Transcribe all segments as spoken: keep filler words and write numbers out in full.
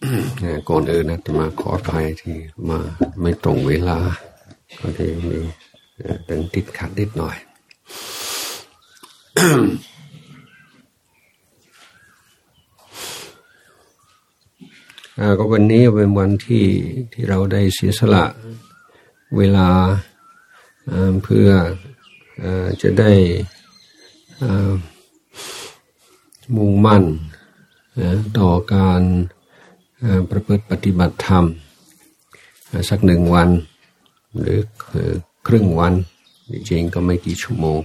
ก่อนอื่นนะจะมาขออภัยที่มาไม่ตรงเวลาก็ได้มีเป็นติดขัดนิดหน่อย ก็วันนี้เป็นวันที่ที่เราได้เสียสละเวลาเพื่อจะได้มุ่งมั่นต่อการประพฤติปฏิบัติธรรมสักหนึ่งวันหรือครึ่งวันจริงๆก็ไม่กี่ชั่วโมง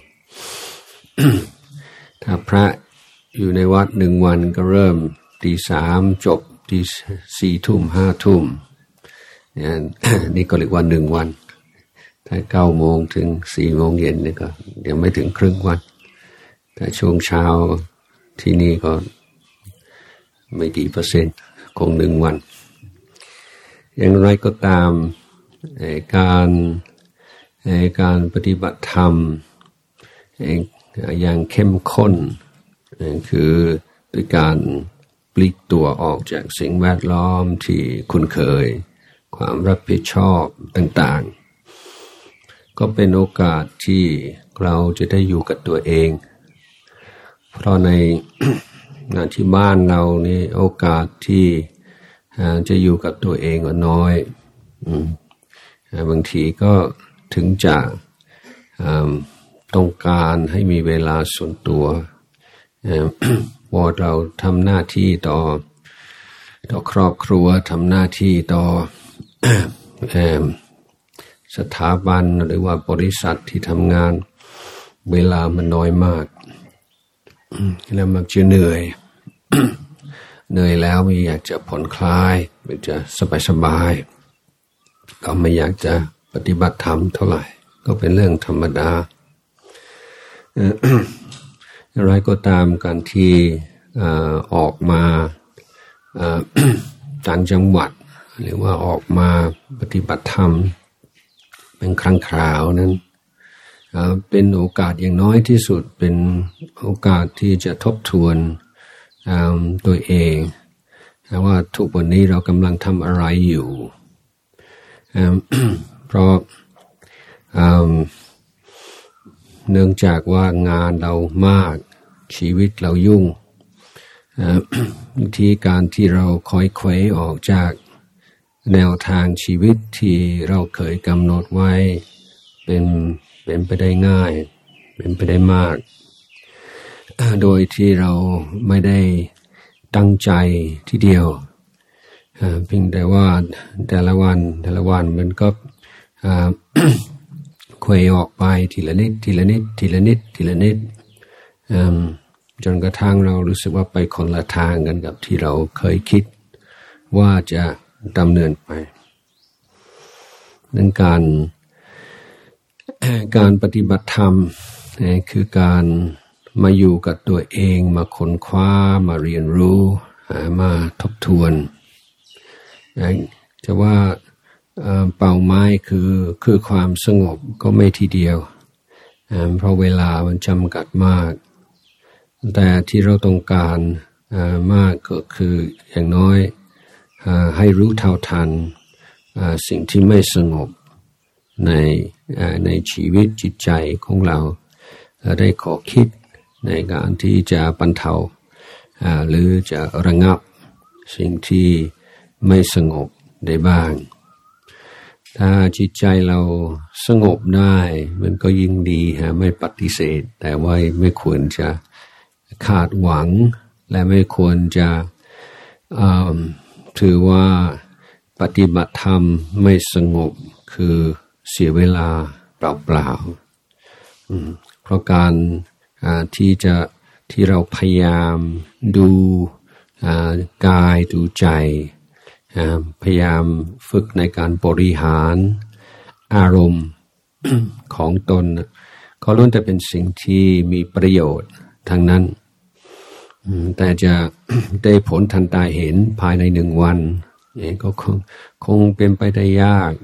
ถ้าพระอยู่ในวัดหนึ่งวันก็เริ่มตีสามจบตีสี่ทุ่มห้าทุ่มนี่ก็เรียกว่าหนึ่งวันถ้าเก้าโมงถึงสี่โมงเย็นนี่ก็ยังไม่ถึงครึ่งวันแต่ช่วงเช้าที่นี่ก็ไม่กี่เปอร์เซ็นต์คงหนึ่งวันอย่างไรก็ตามการการปฏิบัติธรรมอย่างเข้มข้นคือด้วยการปลีกตัวออกจากสิ่งแวดล้อมที่คุ้นเคยความรับผิดชอบต่างๆก็เป็นโอกาสที่เราจะได้อยู่กับตัวเองเพราะใน ที่บ้านเรานี่โอกาสที่จะอยู่กับตัวเองก็น้อยบางทีก็ถึงจะต้องการให้มีเวลาส่วนตัวพอเราทำหน้าที่ต่อต่อครอบครัวทำหน้าที่ต่อ สถาบันหรือว่าบริษัทที่ทำงานเวลามันน้อยมากแล้วมักจะเหนื่อย เหนื่อยแล้วไม่อยากจะผ่อนคลายไม่จะสบายๆก็ไม่อยากจะปฏิบัติธรรมเท่าไหร่ก็เป็นเรื่องธรรมดา อะไรก็ตามการที่ออกมาต่างจังหวัดหรือว่าออกมาปฏิบัติธรรมเป็นครั้งคราวนั้นเป็นโอกาสอย่างน้อยที่สุดเป็นโอกาสที่จะทบทวนตัวเองว่าทุกวันนี้เรากำลังทำอะไรอยู่ เพราะเนื่องจากว่างานเรามากชีวิตเรายุ่งบางทีการที่เราค่อยเขวออกจากแนวทางชีวิตที่เราเคยกำหนดไว้เป็นเป็นไปได้ง่ายเป็นไปได้มากโดยที่เราไม่ได้ตั้งใจทีเดียวเพียงแต่ว่าแต่ละวันแต่ละวันมันก็เขวออกไปทีละนิดทีละนิดทีละนิดทีละนิดจนกระทั่งเรารู้สึกว่าไปคนละทางกันกับที่เราเคยคิดว่าจะดำเนินไปนั้นการการปฏิบัติธรรมคือการมาอยู่กับตัวเองมาค้นคว้ามาเรียนรู้มาทบทวนจะว่าเป้าหมายคือคือความสงบก็ไม่ทีเดียวเพราะเวลามันจำกัดมากแต่ที่เราต้องการมากก็คืออย่างน้อยให้รู้เท่าทันสิ่งที่ไม่สงบในในชีวิตจิตใจของเราได้ขอคิดในการที่จะบรรเทาหรือจะระงับสิ่งที่ไม่สงบได้บ้างถ้าจิตใจเราสงบได้มันก็ยิ่งดีฮะไม่ปฏิเสธแต่ว่าไม่ควรจะขาดหวังและไม่ควรจะถือว่าปฏิบัติธรรมไม่สงบคือเสียเวลาเปล่าๆเพราะการที่จะที่เราพยายามดูกายดูใจพยายามฝึกในการบริหารอารมณ์ของตนก็ล้วนแต่เป็นสิ่งที่มีประโยชน์ทั้งนั้นแต่จะได้ผลทันตาเห็นภายในหนึ่งวันก็คงคงเป็นไปได้ยาก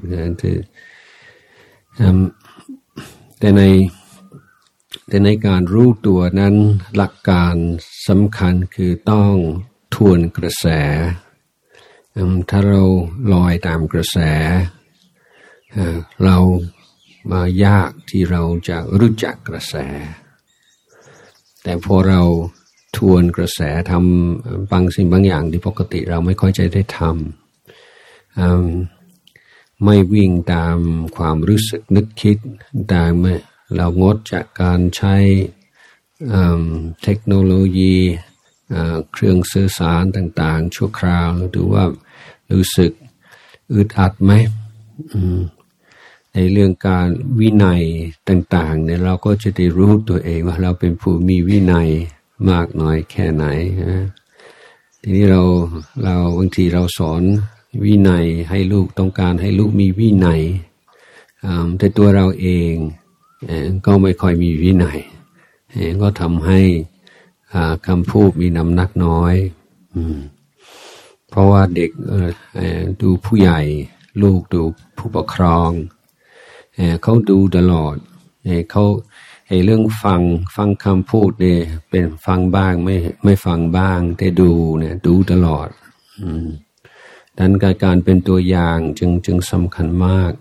แต่ในแต่ในการรู้ตัวนั้นหลักการสำคัญคือต้องทวนกระแสถ้าเราลอยตามกระแสเรามายากที่เราจะรู้จักกระแสแต่พอเราทวนกระแสทำบางสิ่งบางอย่างที่ปกติเราไม่ค่อยจะได้ทำไม่วิ่งตามความรู้สึกนึกคิดแต่เรางดจากการใช้เทคโนโลยีเครื่องสื่อสารต่างๆชั่วคราวดูว่ารู้สึกอึดอัดไหมในเรื่องการวินัยต่างๆเนี่ยเราก็จะได้รู้ตัวเองว่าเราเป็นผู้มีวินัยมากน้อยแค่ไหนทีนี้เราเราบางทีเราสอนวินัยให้ลูกต้องการให้ลูกมีวินัยแต่ตัวเราเองก็ไม่ค่อยมีวินัยก็ทำให้คำพูดมีน้ำหนักน้อยเพราะว่าเด็กดูผู้ใหญ่ลูกดูผู้ปกครองเขาดูตลอดเขาไอ้เรื่องฟังฟังคำพูดเนี่ยเป็นฟังบ้างไม่ไม่ฟังบ้างแต่ดูเนี่ยดูตลอดดังนั้นการเป็นตัวอย่างจึงจึงสำคัญมาก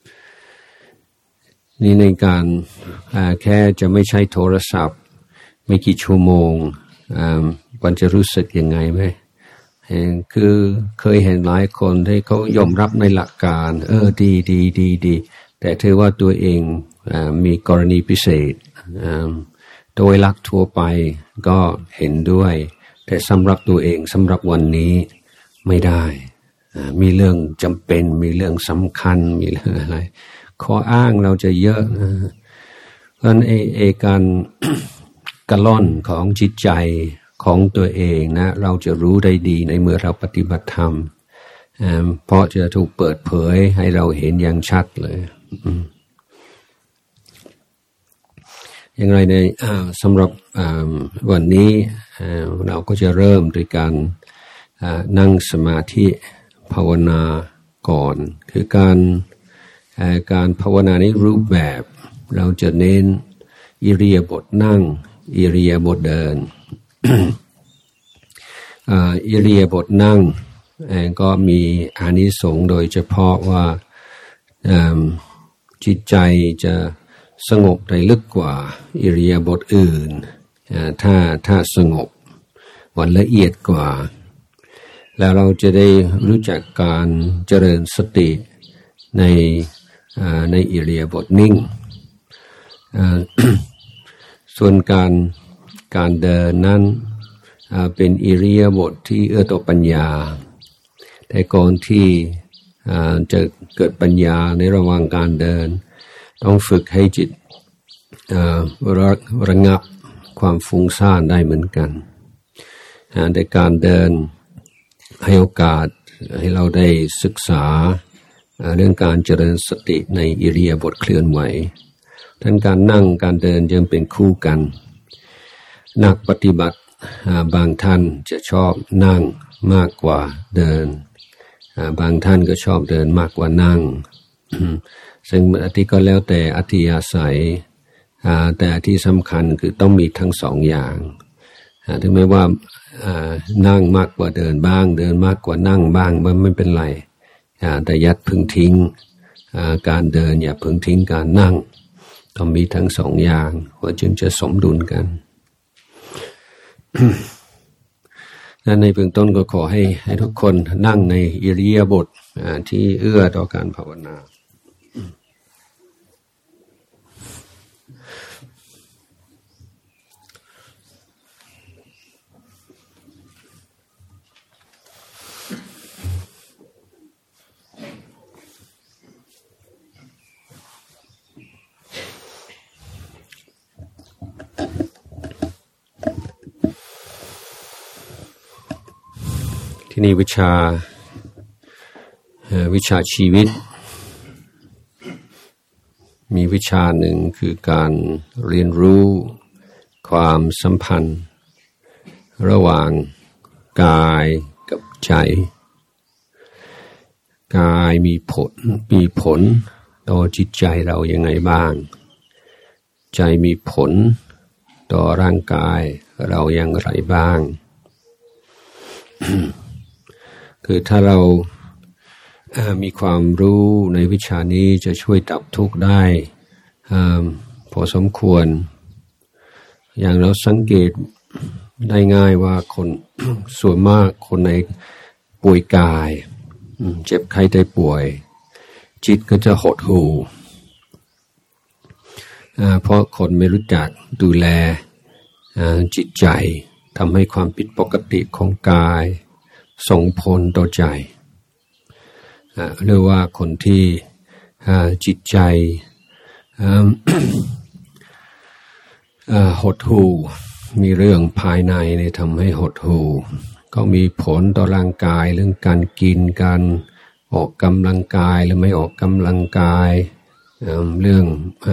นี่ในการแค่จะไม่ใช้โทรศัพท์ไม่กี่ชั่วโมงมันจะรู้สึกยังไงไหมคือเคยเห็นหลายคนที่เขายอมรับในหลักการเออดีดีดีดีแต่ถือว่าตัวเองมีกรณีพิเศษโดยหลักทั่วไปก็เห็นด้วยแต่สำหรับตัวเองสำหรับวันนี้ไม่ได้มีเรื่องจำเป็นมีเรื่องสำคัญมีเรื่องอะไรข้ออ้างเราจะเยอะนะเพราะฉะนั้นไอ้ไอ้การกระล่อนของจิตใจของตัวเองนะเราจะรู้ได้ดีในเมื่อเราปฏิบัติธรรมเพราะจะถูกเปิดเผยให้เราเห็นอย่างชัดเลยอย่างไรในสำหรับวันนี้เราก็จะเริ่มด้วยการนั่งสมาธิภาวนาก่อนคือการการภาวนาในรูปแบบเราจะเน้นอิริยาบถนั่งอิริยาบถเดิน อิริยาบถนั่งก็มีอานิสงส์โดยเฉพาะว่าจิตใจจะสงบได้ลึกกว่าอิริยาบถอื่นถ้าถ้าสงบวันละเอียดกว่าแล้วเราจะได้รู้จักการเจริญสติในในอิริยาบถนิ่ง ส่วนการการเดินนั้นเป็นอิริยาบถที่เอื้อต่อปัญญาแต่ก่อนที่จะเกิดปัญญาในระหว่างการเดินต้องฝึกให้จิตระระงับความฟุ้งซ่านได้เหมือนกันในการเดินให้โอกาสให้เราได้ศึกษาเรื่องการเจริญสติในอิริยาบถเคลื่อนไหวทั้งการนั่งการเดินยังเป็นคู่กันนักปฏิบัติบางท่านจะชอบนั่งมากกว่าเดินบางท่านก็ชอบเดินมากกว่านั่งซึ่งอันที่ก็แล้วแต่อัธยาศัยแต่ที่สำคัญคือต้องมีทั้งสองอย่างถึงแม้ว่านั่งมากกว่าเดินบ้างเดินมากกว่านั่งบ้างมันไม่เป็นไรแต่ยัดพึงทิ้งการเดินอย่าพึงทิ้งการนั่งต้องมีทั้งสองอย่างว่าจึงจะสมดุลกัน และในเบื้องต้นก็ขอให้ให้ทุกคนนั่งในอิริยาบถที่เอื้อต่อการภาวนาที่นี่วิชาวิชาชีวิตมีวิชาหนึ่งคือการเรียนรู้ความสัมพันธ์ระหว่างกายกับใจกายมีผลมีผลต่อจิตใจเรายังไงบ้างใจมีผลต่อร่างกายเราอย่างไรบ้างคือถ้าเรามีความรู้ในวิชานี้จะช่วยดับทุกข์ได้พอสมควรอย่างเราสังเกตได้ง่ายว่าคน ส่วนมากคนในป่วยกายเจ็บไข้ได้ป่วยจิตก็จะหดหู่เพราะคนไม่รู้จักดูแลจิตใจทำให้ความผิดปกติของกายส่งผลต่อใจเรียกว่าคนที่จิตใจหดหู่มีเรื่องภายในเนี่ยทำให้หดหู่ก็มีผลต่อร่างกายเรื่องการกินการออกกำลังกายหรือไม่ออกกำลังกายเรื่อง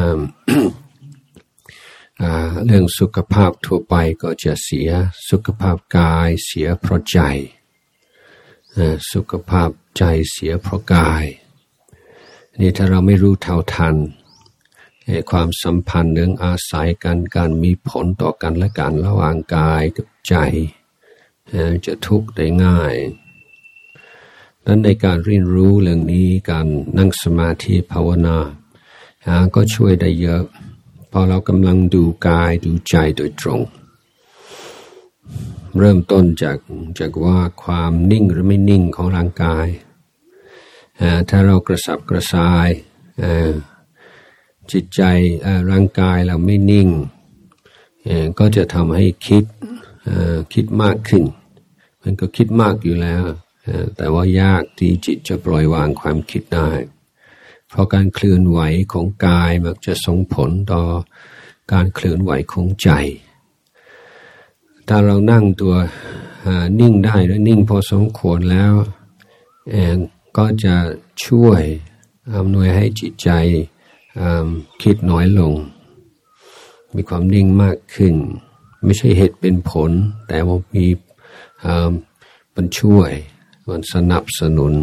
เรื่องสุขภาพทั่วไปก็จะเสียสุขภาพกายเสียเพราะใจสุขภาพใจเสียเพราะกายนี่ถ้าเราไม่รู้เท่าทันความสัมพันธ์เรื่องอาศัยกันการมีผลต่อกันและกันระหว่างกายกับใจจะทุกข์ได้ง่ายนั้นในการเรียนรู้เรื่องนี้การนั่งสมาธิภาวนาก็ช่วยได้เยอะพอเรากำลังดูกายดูใจโดยตรงเริ่มต้นจากจากว่าความนิ่งหรือไม่นิ่งของร่างกายถ้าเรากระสับกระส่ายจิตใจร่างกายเราไม่นิ่งก็จะทำให้คิดคิดมากขึ้นมันก็คิดมากอยู่แล้วแต่ว่ายากที่จิตจะปล่อยวางความคิดได้เพราะการเคลื่อนไหวของกายมักจะส่งผลต่อการเคลื่อนไหวของใจถ้าเรานั่งตัวนิ่งได้และนิ่งพอสมควรแล้วก็จะช่วยอำนวยให้จิตใจคิดน้อยลงมีความนิ่งมากขึ้นไม่ใช่เหตุเป็นผลแต่ว่ามีมันช่วยมันสนับสนุน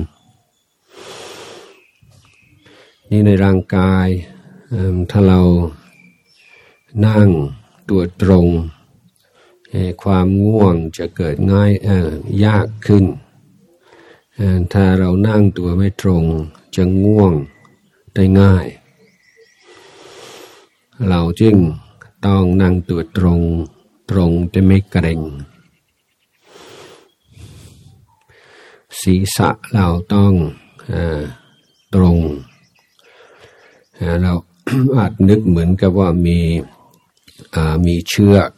นี่ในร่างกายถ้าเรานั่งตัวตรงความง่วงจะเกิดง่ายยากขึ้นถ้าเรานั่งตัวไม่ตรงจะง่วงได้ง่ายเราจึงต้องนั่งตัวตรงตรงแต่ไม่เกร็งศีรษะเราต้องตรงเรา อาจนึกเหมือนกับว่ามีมีเชือก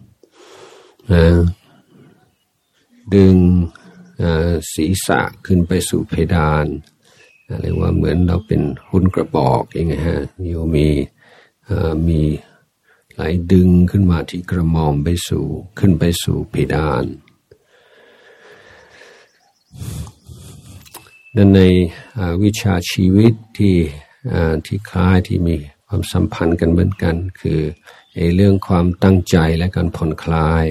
ดึงศีรษะขึ้นไปสู่เพดานเรียกว่าเหมือนเราเป็นหุ่นกระบอกอย่างเงี้ยฮะนี่มีมีไหลดึงขึ้นมาที่กระหม่อมไปสู่ขึ้นไปสู่เพดานนั่นในวิชาชีวิตที่ที่คล้ายที่มีความสัมพันธ์กันเหมือนกันคือเรื่องความตั้งใจและการผ่อนคลาย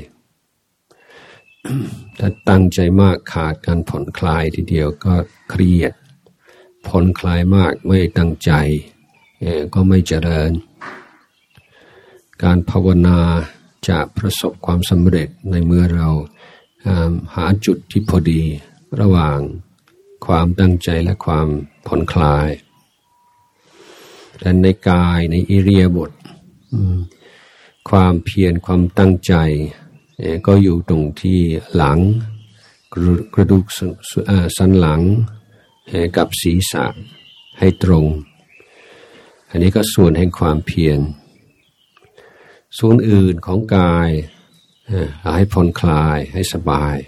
ถ้าตั้งใจมากขาดการผ่อนคลายทีเดียวก็เครียดผ่อนคลายมากไม่ตั้งใจก็ไม่เจริญการภาวนาจะประสบความสำเร็จในเมื่อเราหาจุดที่พอดีระหว่างความตั้งใจและความผ่อนคลายแต่ในกายในอิริยาบถความเพียรความตั้งใจก็อยู่ตรงที่หลังกระดูกสันหลังกับศีรษะให้ตรงอันนี้ก็ส่วนแห่งความเพียรส่วนอื่นของกายให้ผ่อนคลายให้สบาย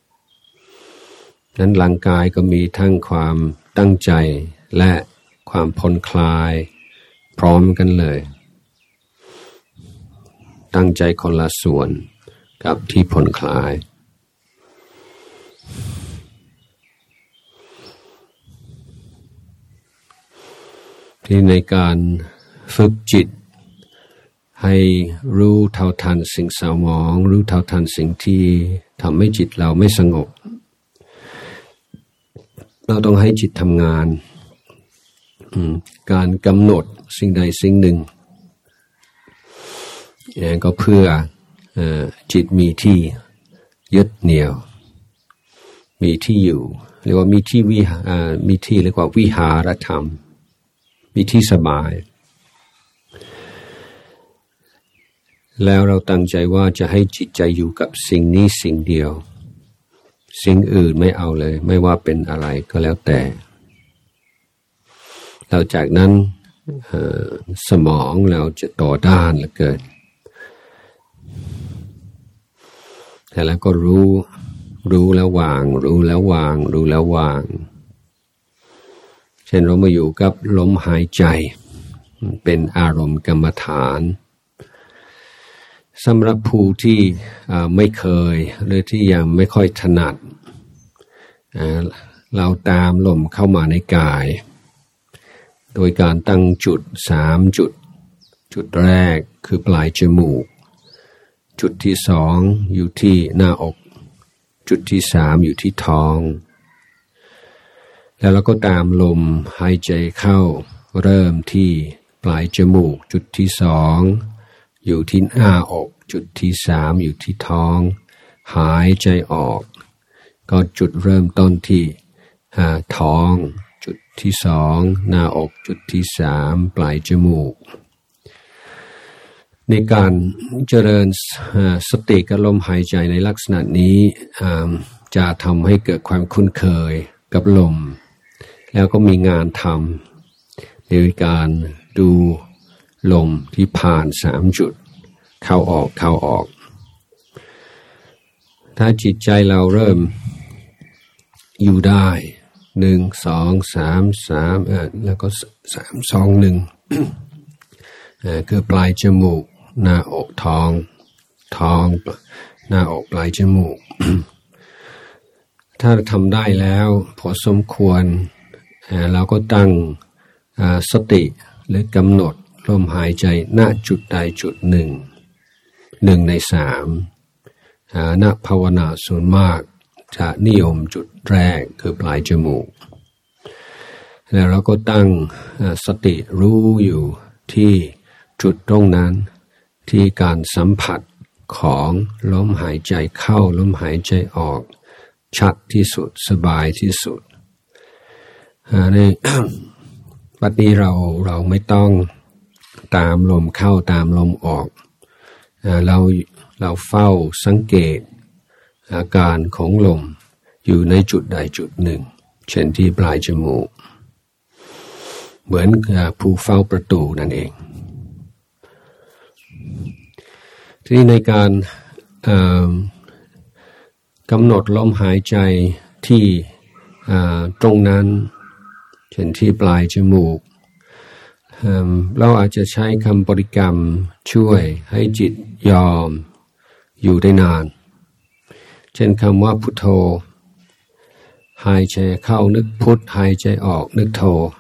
นั้นร่างกายก็มีทั้งความตั้งใจและความผ่อนคลายพร้อมกันเลยตั้งใจคนละส่วนกับที่ผ่อนคลายที่ในการฝึกจิตให้รู้เท่าทันสิ่งเศร้าหมองรู้เท่าทันสิ่งที่ทำให้จิตเราไม่สงบเราต้องให้จิตทำงานการกำหนดสิ่งใดสิ่งหนึ่งก็เพื่อจิตมีที่ยึดเหนี่ยวมีที่อยู่เรียกว่ามีที่วิหามีที่เรียกว่าวิหารธรรมมีที่สบายแล้วเราตั้งใจว่าจะให้จิตใจอยู่กับสิ่งนี้สิ่งเดียวสิ่งอื่นไม่เอาเลยไม่ว่าเป็นอะไรก็แล้วแต่เราจากนั้นสมองเราจะต่อด้านเหลือเกินแต่แล้วก็รู้รู้แล้ววางรู้แล้ววางรู้แล้ววางเช่นเรามาอยู่กับลมหายใจเป็นอารมณ์กรรมฐานสำหรับผู้ที่ไม่เคยหรือที่ยังไม่ค่อยถนัดเราตามลมเข้ามาในกายโดยการตั้งจุดสามจุดจุดแรกคือปลายจมูกจุดที่สองอยู่ที่หน้าอกจุดที่สามอยู่ที่ท้องแล้วเราก็ตามลมหายใจเข้าเริ่มที่ปลายจมูกจุดที่สองอยู่ที่หน้าอกจุดที่สามอยู่ที่ท้องหายใจออกก็จุดเริ่มต้นที่ท้องจุดที่สองหน้าอกจุดที่สามปลายจมูกในการเจริญสติกับลมหายใจในลักษณะนี้จะทำให้เกิดความคุ้นเคยกับลมแล้วก็มีงานทำโดยการดูลมที่ผ่านสามจุดเข้าออกเข้าออกถ้าจิตใจเราเริ่มอยู่ได้หนึ่งสองสามสามเออแล้วก็สามสองหนึ่งคือปลายจมูกหน้าอกท้องท้องหน้าอกปลายจมูก ถ้าทำได้แล้วพอสมควรเราก็ตั้งสติหรือกำหนดลมหายใจณจุดใดจุดหนึ่งหนึ่งในสามณภาวนาส่วนมากจะนิยมจุดแรกคือปลายจมูกแล้วเราก็ตั้งสติรู้อยู่ที่จุดตรงนั้นที่การสัมผัสของลมหายใจเข้าลมหายใจออกชัดที่สุดสบายที่สุดใน ปัจจุบันเราเราไม่ต้องตามลมเข้าตามลมออกเราเราเฝ้าสังเกตอาการของลมอยู่ในจุดใดจุดหนึ่งเช่นที่ปลายจมูกเหมือนผู้เฝ้าประตูนั่นเองทีนี้ในการกำหนดลมหายใจที่ตรงนั้นเช่นที่ปลายจมูกเราอาจจะใช้คำบริกรรมช่วยให้จิตยอมอยู่ได้นานเช่นคำว่าพุทโธหายใจเข้านึกพุทหายใจออกนึกโธ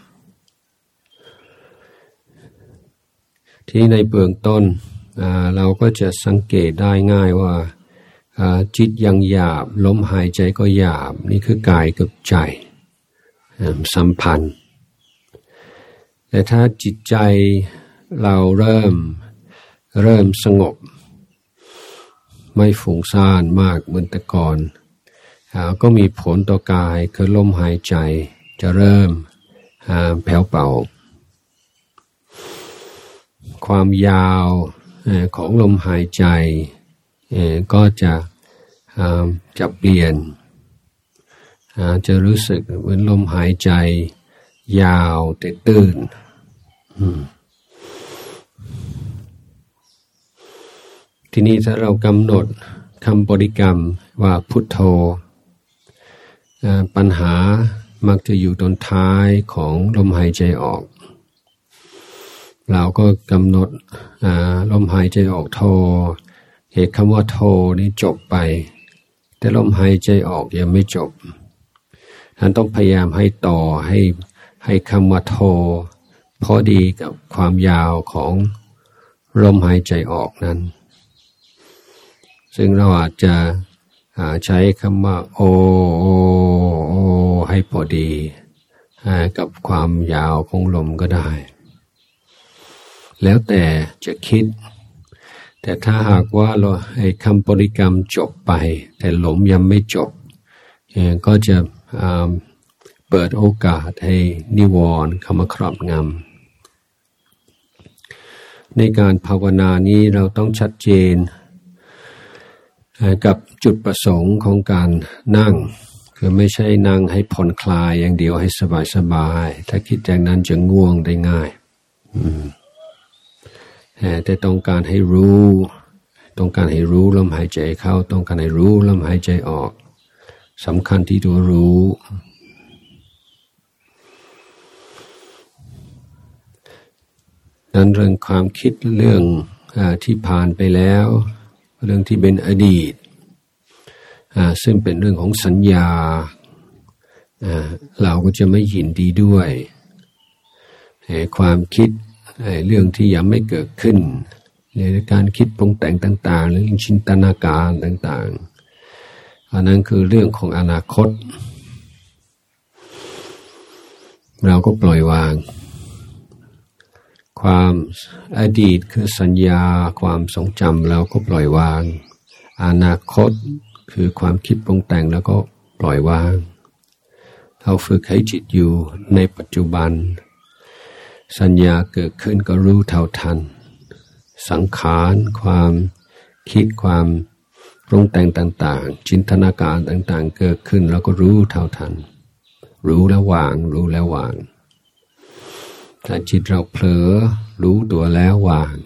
ที่ในเบื้องต้นเราก็จะสังเกตได้ง่ายว่าจิตยังหยาบลมหายใจก็หยาบนี่คือกายกับใจสัมพันธ์แต่ถ้าจิตใจเราเริ่มเริ่มสงบไม่ฟุ้งซ่านมากเหมือนแต่ก่อนก็มีผลต่อกายคือลมหายใจจะเริ่มแผ่วเบาความยาวของลมหายใจก็จะจะเปลี่ยนจะรู้สึกเหมือนลมหายใจยาวแต่ตื้นทีนี้ถ้าเรากำหนดคำบริกรรมว่าพุทโธปัญหามักจะอยู่ตรงท้ายของลมหายใจออกเราก็กำหนดลมหายใจออกโธเหตุคำว่าโธนี้จบไปแต่ลมหายใจออกยังไม่จบท่านต้องพยายามให้ต่อให้ให้คำว่าโธพอดีกับความยาวของลมหายใจออกนั้นซึ่งเราอาจจะใช้คำว่าโอโอโอให้พอดีกับความยาวของลมก็ได้แล้วแต่จะคิดแต่ถ้าหากว่าเราให้คำบริกรรมจบไปแต่ลมยังไม่จบก็จะเปิดโอกาสให้นิวรณ์เข้ามาครอบงำในการภาวนานี้เราต้องชัดเจนกับจุดประสงค์ของการนั่งคือไม่ใช่นั่งให้ผ่อนคลายอย่างเดียวให้สบายๆถ้าคิดอย่างนั้นจะง่วงได้ง่ายแต่ต้องการให้รู้ต้องการให้รู้ลมหายใจเข้าต้องการให้รู้ลมหายใจออกสำคัญที่ตัวรู้นั้นเรื่องความคิดเรื่องที่ผ่านไปแล้วเรื่องที่เป็นอดีตซึ่งเป็นเรื่องของสัญญาเราก็จะไม่ยินดีด้วยความคิดเรื่องที่ยังไม่เกิดขึ้นในการคิดปรุงแต่งต่างๆหรือจินตนาการต่างๆอันนั้นคือเรื่องของอนาคตเราก็ปล่อยวางความอดีตคือสัญญาความทรงจำเราก็ปล่อยวางอนาคตคือความคิดปรุงแต่งแล้วก็ปล่อยวางเราฝึกให้จิตอยู่ในปัจจุบันสัญญาเกิดขึ้นก็รู้เท่าทันสังขารความคิดความปรุงแต่งต่างๆจินตนาการต่างๆเกิดขึ้นแล้วก็รู้เท่าทันรู้แล้ววางรู้แล้ววางถ้าจิตเราเผลอรู้ตัวแล้ววาง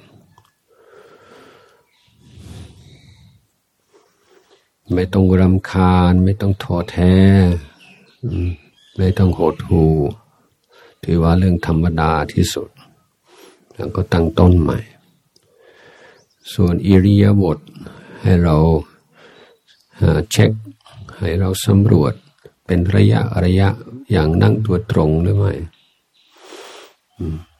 ไม่ต้องรำคาญไม่ต้องท้อแท้ไม่ต้องหดหู่ถือว่าเรื่องธรรมดาที่สุดแล้วก็ตั้งต้นใหม่ส่วนอิริยาบถให้เราเช็คให้เราสำรวจเป็นระยะระยะอย่างนั่งตัวตรงหรือไม่